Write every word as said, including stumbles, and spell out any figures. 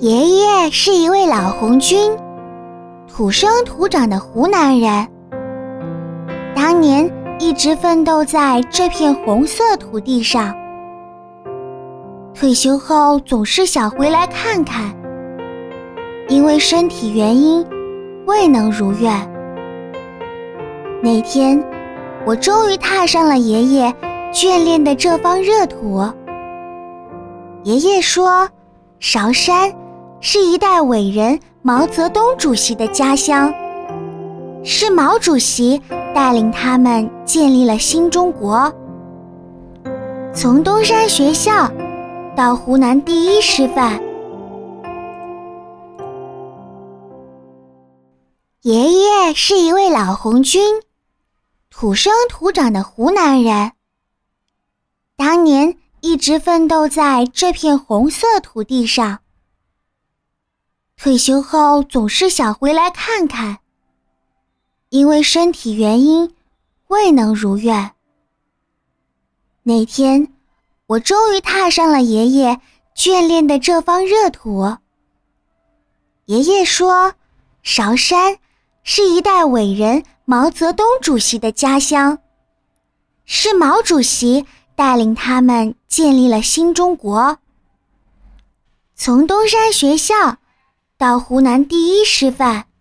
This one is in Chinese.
爷爷是一位老红军，土生土长的湖南人。当年一直奋斗在这片红色土地上，退休后总是想回来看看，因为身体原因未能如愿。那天，我终于踏上了爷爷眷恋的这方热土。爷爷说，韶山是一代伟人毛泽东主席的家乡，是毛主席带领他们建立了新中国。从东山学校到湖南第一师范，爷爷是一位老红军，土生土长的湖南人。当年一直奋斗在这片红色土地上，退休后总是想回来看看，因为身体原因未能如愿。那天，我终于踏上了爷爷眷恋的这方热土。爷爷说，韶山是一代伟人毛泽东主席的家乡，是毛主席带领他们建立了新中国。从东山学校到湖南第一师范，